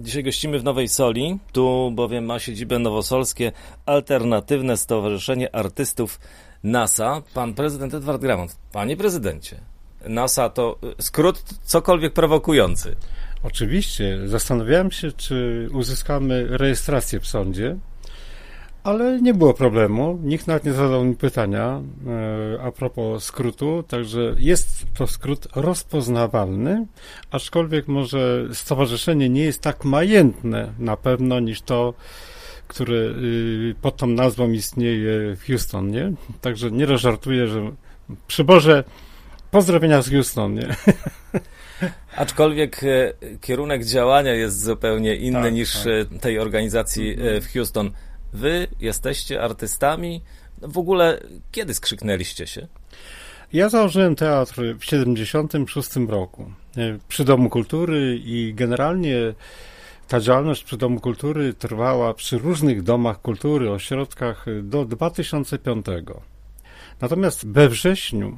Dzisiaj gościmy w Nowej Soli, tu bowiem ma siedzibę nowosolskie Alternatywne Stowarzyszenie Artystów NASA. Pan prezydent Edward Grabant. Panie prezydencie, NASA to skrót cokolwiek prowokujący. Oczywiście. Zastanawiałem się, czy uzyskamy rejestrację w sądzie, ale nie było problemu. Nikt nawet nie zadał mi pytania a propos skrótu, także jest to skrót rozpoznawalny, aczkolwiek może stowarzyszenie nie jest tak majętne na pewno niż to, które pod tą nazwą istnieje w Houston, nie? Także nie żartuję, że przy Boże, pozdrowienia z Houston, nie? Aczkolwiek kierunek działania jest zupełnie inny niż tej organizacji w Houston. Wy jesteście artystami. W ogóle kiedy skrzyknęliście się? Ja założyłem teatr w 1976 roku przy Domu Kultury i generalnie ta działalność przy Domu Kultury trwała przy różnych domach kultury, ośrodkach do 2005. Natomiast we wrześniu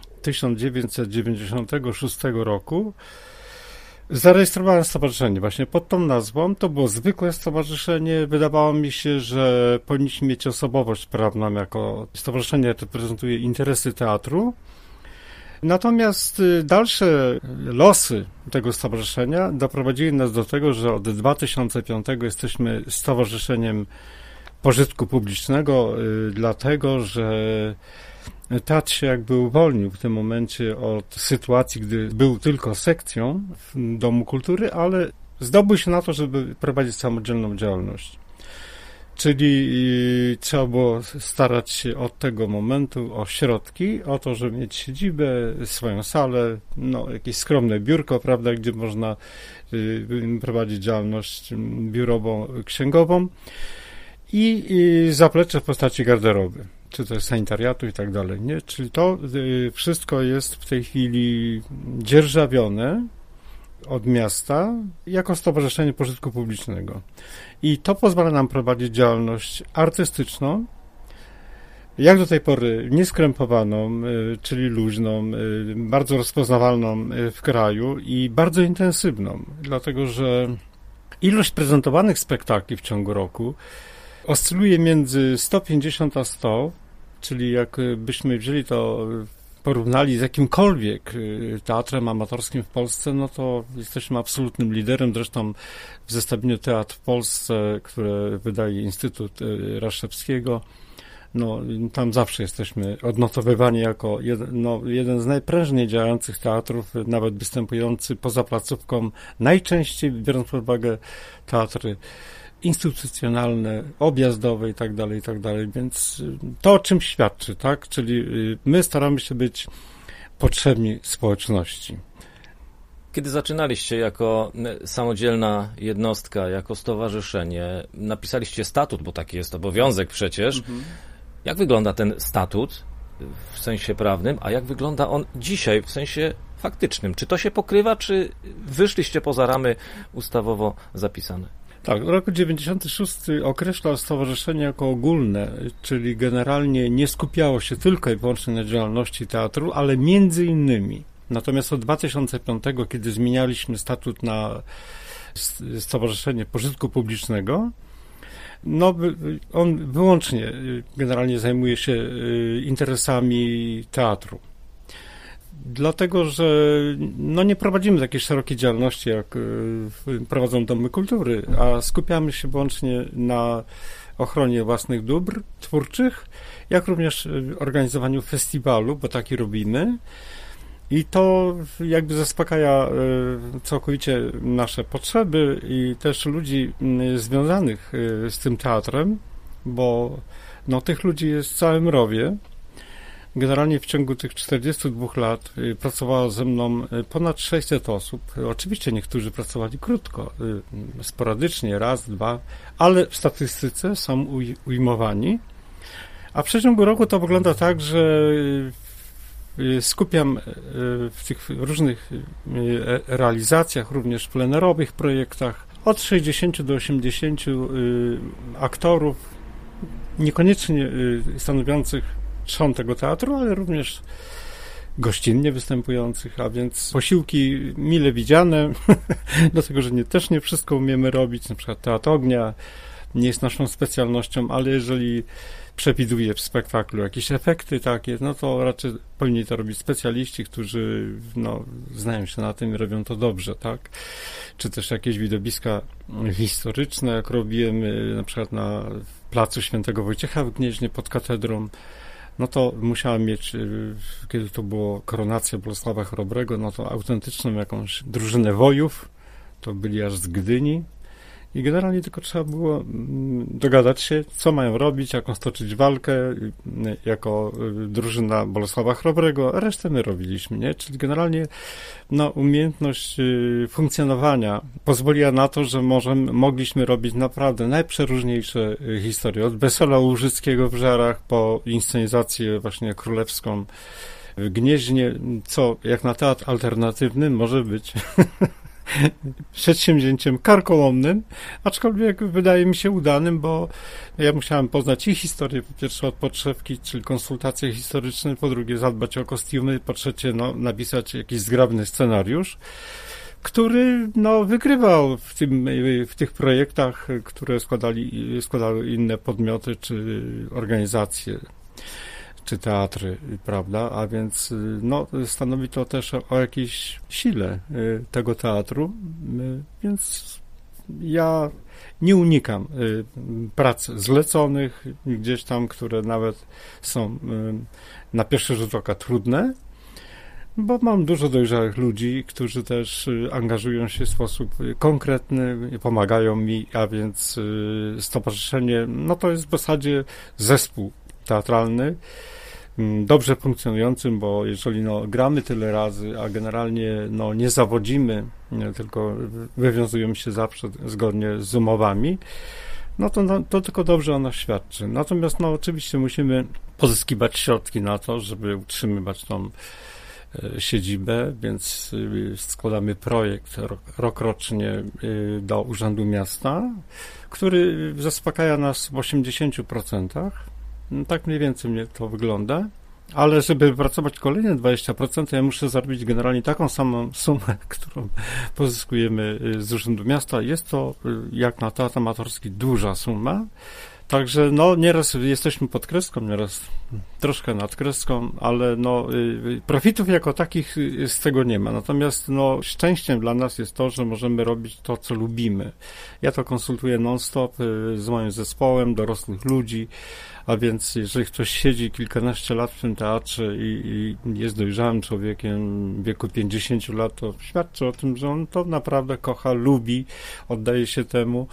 1996 roku zarejestrowałem stowarzyszenie właśnie pod tą nazwą. To było zwykłe stowarzyszenie. Wydawało mi się, że powinniśmy mieć osobowość prawną jako stowarzyszenie reprezentuje interesy teatru. Natomiast dalsze losy tego stowarzyszenia doprowadziły nas do tego, że od 2005 jesteśmy stowarzyszeniem pożytku publicznego, dlatego że teatr się jakby uwolnił w tym momencie od sytuacji, gdy był tylko sekcją w Domu Kultury, ale zdobył się na to, żeby prowadzić samodzielną działalność. Czyli trzeba było starać się od tego momentu o środki, o to, żeby mieć siedzibę, swoją salę, jakieś skromne biurko, prawda, gdzie można prowadzić działalność biurową, księgową i zaplecze w postaci garderoby, czy to jest sanitariatu i tak dalej, nie? Czyli to wszystko jest w tej chwili dzierżawione od miasta jako stowarzyszenie pożytku publicznego. I to pozwala nam prowadzić działalność artystyczną, jak do tej pory nieskrępowaną, czyli luźną, bardzo rozpoznawalną w kraju i bardzo intensywną, dlatego że ilość prezentowanych spektakli w ciągu roku oscyluje między 150 a 100, czyli jakbyśmy wzięli to, porównali z jakimkolwiek teatrem amatorskim w Polsce, no to jesteśmy absolutnym liderem. Zresztą w zestawieniu Teatr w Polsce, które wydaje Instytut Raszewskiego, tam zawsze jesteśmy odnotowywani jako jeden z najprężniej działających teatrów, nawet występujący poza placówką, najczęściej biorąc pod uwagę teatry instytucjonalne, objazdowe i tak dalej, więc to o czym świadczy, tak? Czyli my staramy się być potrzebni społeczności. Kiedy zaczynaliście jako samodzielna jednostka, jako stowarzyszenie, napisaliście statut, bo taki jest obowiązek przecież. Jak wygląda ten statut w sensie prawnym, a jak wygląda on dzisiaj w sensie faktycznym? Czy to się pokrywa, czy wyszliście poza ramy ustawowo zapisane? Tak, rok 96 określał stowarzyszenie jako ogólne, czyli generalnie nie skupiało się tylko i wyłącznie na działalności teatru, ale między innymi. Natomiast od 2005, kiedy zmienialiśmy statut na Stowarzyszenie Pożytku Publicznego, on wyłącznie generalnie zajmuje się interesami teatru. Dlatego, że nie prowadzimy takiej szerokiej działalności, jak prowadzą domy kultury, a skupiamy się wyłącznie na ochronie własnych dóbr twórczych, jak również organizowaniu festiwalu, bo taki robimy. I to jakby zaspokaja całkowicie nasze potrzeby i też ludzi związanych z tym teatrem, bo tych ludzi jest w całym rowie. Generalnie w ciągu tych 42 lat pracowało ze mną ponad 600 osób. Oczywiście niektórzy pracowali krótko, sporadycznie, raz, dwa, ale w statystyce są ujmowani. A w przeciągu roku to wygląda tak, że skupiam w tych różnych realizacjach, również plenerowych projektach, od 60 do 80 aktorów, niekoniecznie stanowiących trzon tego teatru, ale również gościnnie występujących, a więc posiłki mile widziane, dlatego, że też nie wszystko umiemy robić, na przykład Teatr Ognia nie jest naszą specjalnością, ale jeżeli przewiduje w spektaklu jakieś efekty takie, no to raczej powinni to robić specjaliści, którzy znają się na tym i robią to dobrze, tak? Czy też jakieś widowiska historyczne, jak robiłem na przykład na placu Świętego Wojciecha w Gnieźnie pod katedrą, no to musiałem mieć, kiedy to było koronacja Bolesława Chrobrego, no to autentyczną jakąś drużynę wojów, to byli aż z Gdyni, i generalnie tylko trzeba było dogadać się, co mają robić, jaką stoczyć walkę jako drużyna Bolesława Chrobrego, a resztę my robiliśmy, nie? Czyli generalnie umiejętność funkcjonowania pozwoliła na to, że mogliśmy robić naprawdę najprzeróżniejsze historie, od Wesoła Łużyckiego w Żarach po inscenizację właśnie królewską w Gnieźnie, co jak na teatr alternatywny może być przedsięwzięciem karkołomnym, aczkolwiek wydaje mi się udanym, bo ja musiałem poznać ich historię, po pierwsze od podszewki, czyli konsultacje historyczne, po drugie zadbać o kostiumy, po trzecie napisać jakiś zgrabny scenariusz, który wygrywał w tych projektach, które składały inne podmioty czy organizacje czy teatry, prawda, a więc stanowi to też o jakiejś sile tego teatru, więc ja nie unikam prac zleconych gdzieś tam, które nawet są na pierwszy rzut oka trudne, bo mam dużo dojrzałych ludzi, którzy też angażują się w sposób konkretny, pomagają mi, a więc stowarzyszenie, to jest w zasadzie zespół teatralny, dobrze funkcjonującym, bo jeżeli gramy tyle razy, a generalnie nie zawodzimy, tylko wywiązujemy się zawsze zgodnie z umowami, to tylko dobrze o nas świadczy. Natomiast oczywiście musimy pozyskiwać środki na to, żeby utrzymywać tą siedzibę, więc składamy projekt rokrocznie do Urzędu Miasta, który zaspokaja nas w 80%. Tak mniej więcej mnie to wygląda, ale żeby wypracować kolejne 20%, ja muszę zarobić generalnie taką samą sumę, którą pozyskujemy z Urzędu Miasta. Jest to, jak na teatr amatorski, duża suma, także nieraz jesteśmy pod kreską, nieraz troszkę nad kreską, ale profitów jako takich z tego nie ma. Natomiast szczęściem dla nas jest to, że możemy robić to, co lubimy. Ja to konsultuję non-stop z moim zespołem dorosłych ludzi, a więc jeżeli ktoś siedzi kilkanaście lat w tym teatrze i jest dojrzałym człowiekiem w wieku 50 lat, to świadczy o tym, że on to naprawdę kocha, lubi, oddaje się temu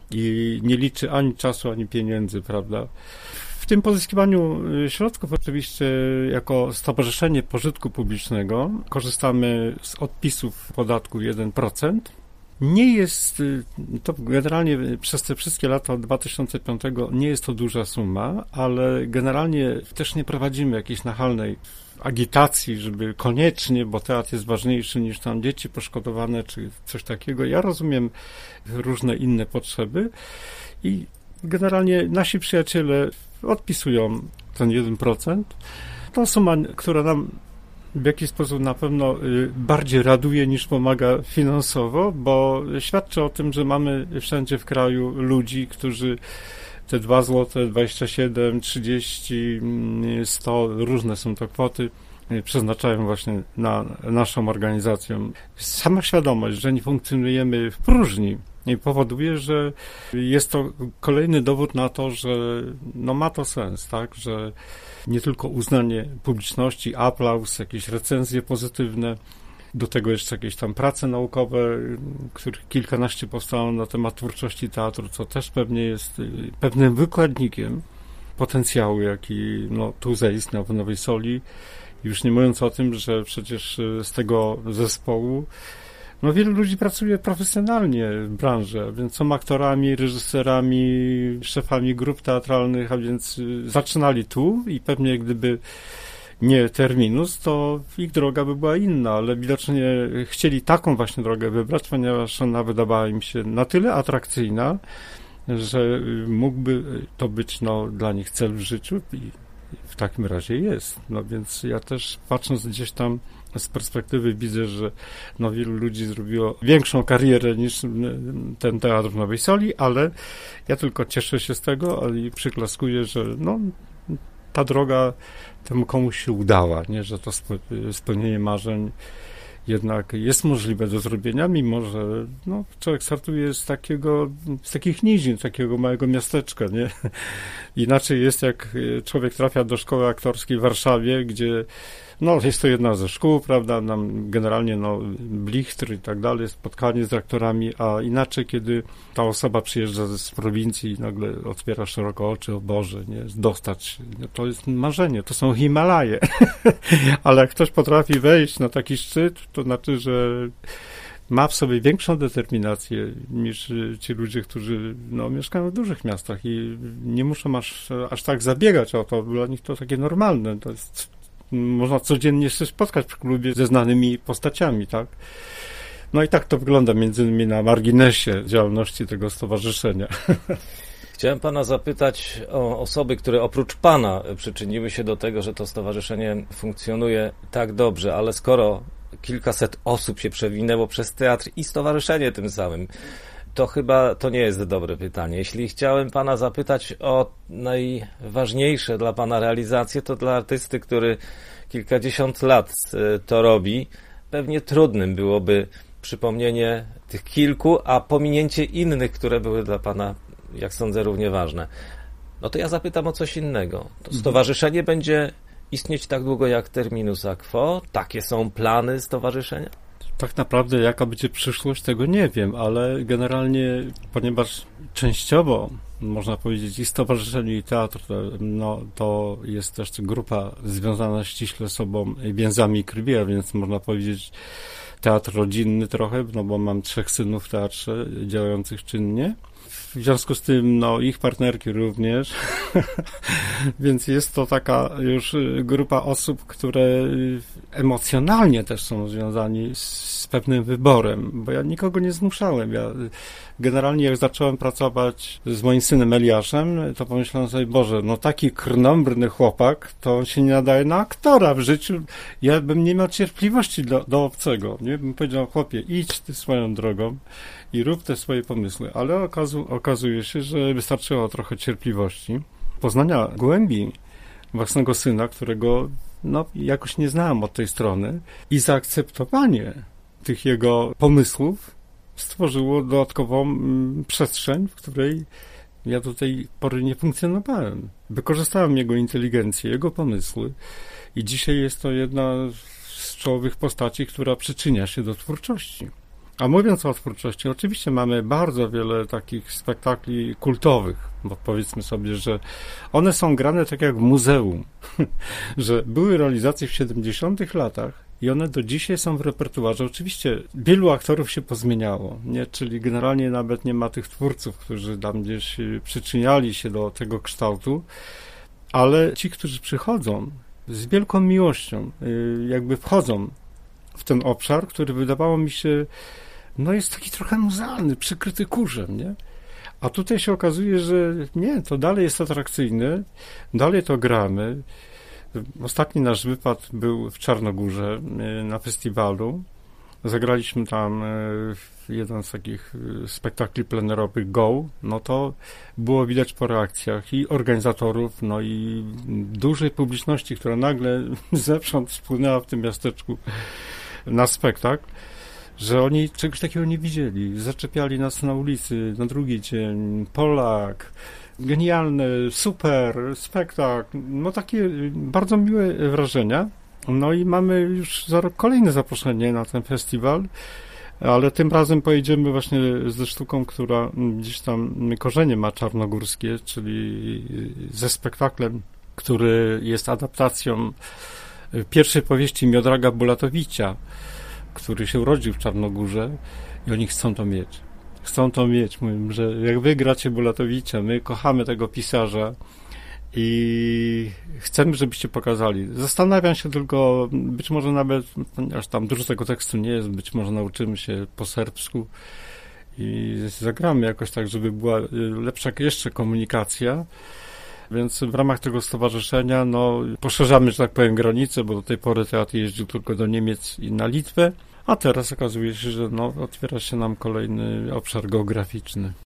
i nie liczy ani czasu, ani pieniędzy, prawda? W tym pozyskiwaniu środków oczywiście jako Stowarzyszenie Pożytku Publicznego korzystamy z odpisów podatku 1%. Nie jest to generalnie przez te wszystkie lata od 2005 nie jest to duża suma, ale generalnie też nie prowadzimy jakiejś nachalnej agitacji, żeby koniecznie, bo teatr jest ważniejszy niż tam dzieci poszkodowane czy coś takiego. Ja rozumiem różne inne potrzeby i generalnie nasi przyjaciele odpisują ten 1%. To suma, która nam w jakiś sposób na pewno bardziej raduje niż pomaga finansowo, bo świadczy o tym, że mamy wszędzie w kraju ludzi, którzy te 2 zł, 27, 30, 100, różne są to kwoty, przeznaczają właśnie na naszą organizację. Sama świadomość, że nie funkcjonujemy w próżni, powoduje, że jest to kolejny dowód na to, że ma to sens, tak, że nie tylko uznanie publiczności, aplauz, jakieś recenzje pozytywne, do tego jeszcze jakieś tam prace naukowe, których kilkanaście powstało na temat twórczości teatru, co też pewnie jest pewnym wykładnikiem potencjału, jaki tu zaistniał w Nowej Soli. Już nie mówiąc o tym, że przecież z tego zespołu wielu ludzi pracuje profesjonalnie w branży, więc są aktorami, reżyserami, szefami grup teatralnych, a więc zaczynali tu i pewnie gdyby nie terminus, to ich droga by była inna, ale widocznie chcieli taką właśnie drogę wybrać, ponieważ ona wydawała im się na tyle atrakcyjna, że mógłby to być dla nich cel w życiu i w takim razie jest. No więc ja też patrząc gdzieś tam z perspektywy widzę, że no wielu ludzi zrobiło większą karierę niż ten teatr w Nowej Soli, ale ja tylko cieszę się z tego i przyklaskuję, że no ta droga temu komuś się udała, nie? Że to spełnienie marzeń jednak jest możliwe do zrobienia, mimo że no, człowiek startuje z takich nizin, takiego małego miasteczka, nie? Inaczej jest, jak człowiek trafia do szkoły aktorskiej w Warszawie, gdzie no, jest to jedna ze szkół, prawda, nam generalnie no, blichtr i tak dalej, spotkanie z aktorami, a inaczej, kiedy ta osoba przyjeżdża z prowincji i nagle otwiera szeroko oczy, o Boże, nie, dostać, no, to jest marzenie, to są Himalaje, ale jak ktoś potrafi wejść na taki szczyt, to znaczy, że ma w sobie większą determinację niż ci ludzie, którzy no, mieszkają w dużych miastach i nie muszą aż tak zabiegać o to, dla nich to takie normalne, to jest można codziennie się spotkać w klubie ze znanymi postaciami, tak? No i tak to wygląda między innymi na marginesie działalności tego stowarzyszenia. Chciałem pana zapytać o osoby, które oprócz pana przyczyniły się do tego, że to stowarzyszenie funkcjonuje tak dobrze, ale skoro kilkaset osób się przewinęło przez teatr i stowarzyszenie tym samym, to chyba to nie jest dobre pytanie. Jeśli chciałem pana zapytać o najważniejsze dla pana realizacje, to dla artysty, który kilkadziesiąt lat to robi, pewnie trudnym byłoby przypomnienie tych kilku, a pominięcie innych, które były dla pana, jak sądzę, równie ważne. No to ja zapytam o coś innego. To stowarzyszenie będzie istnieć tak długo jak Terminus a quo? Takie są plany stowarzyszenia? Tak naprawdę jaka będzie przyszłość, tego nie wiem, ale generalnie, ponieważ częściowo, można powiedzieć, i stowarzyszenie, i teatr, no, to jest też grupa związana ściśle z sobą więzami krwi, a więc można powiedzieć teatr rodzinny trochę, no bo mam 3 synów w teatrze działających czynnie. W związku z tym, no, ich partnerki również, więc jest to taka już grupa osób, które emocjonalnie też są związani z pewnym wyborem, bo ja nikogo nie zmuszałem. Ja generalnie jak zacząłem pracować z moim synem Eliaszem, to pomyślałem sobie, Boże, no taki krnąbrny chłopak, to on się nie nadaje na aktora w życiu. Ja bym nie miał cierpliwości do obcego, nie? Bym powiedział, chłopie, idź ty swoją drogą i rób te swoje pomysły, ale okazuje się, że wystarczyło trochę cierpliwości, poznania głębi własnego syna, którego no, jakoś nie znałem od tej strony i zaakceptowanie tych jego pomysłów stworzyło dodatkową przestrzeń, w której ja do tej pory nie funkcjonowałem. Wykorzystałem jego inteligencję, jego pomysły i dzisiaj jest to jedna z czołowych postaci, która przyczynia się do twórczości. A mówiąc o twórczości, oczywiście mamy bardzo wiele takich spektakli kultowych, bo powiedzmy sobie, że one są grane tak jak w muzeum, że były realizacje w 70 latach i one do dzisiaj są w repertuarze. Oczywiście wielu aktorów się pozmieniało, nie? Czyli generalnie nawet nie ma tych twórców, którzy tam gdzieś przyczyniali się do tego kształtu, ale ci, którzy przychodzą z wielką miłością, jakby wchodzą w ten obszar, który wydawało mi się, no jest taki trochę muzealny, przykryty kurzem, nie? A tutaj się okazuje, że nie, to dalej jest atrakcyjne, dalej to gramy. Ostatni nasz wypad był w Czarnogórze na festiwalu. Zagraliśmy tam jeden z takich spektakli plenerowych Go. No to było widać po reakcjach i organizatorów, no i dużej publiczności, która nagle zewsząd spłynęła w tym miasteczku na spektakl, że oni czegoś takiego nie widzieli. Zaczepiali nas na ulicy na drugi dzień. Polak, genialny, super, spektakl. No takie bardzo miłe wrażenia. No i mamy już za rok kolejne zaproszenie na ten festiwal, ale tym razem pojedziemy właśnie ze sztuką, która gdzieś tam korzenie ma czarnogórskie, czyli ze spektaklem, który jest adaptacją pierwszej powieści Miodraga Bulatowicia, który się urodził w Czarnogórze i oni chcą to mieć. Chcą to mieć. Mówią, że jak wy gracie Bulatowicza, my kochamy tego pisarza i chcemy, żebyście pokazali. Zastanawiam się tylko, być może nawet, ponieważ tam dużo tego tekstu nie jest, być może nauczymy się po serbsku i zagramy jakoś tak, żeby była lepsza jeszcze komunikacja. Więc w ramach tego stowarzyszenia poszerzamy, że tak powiem, granice, bo do tej pory teatr jeździł tylko do Niemiec i na Litwę, a teraz okazuje się, że otwiera się nam kolejny obszar geograficzny.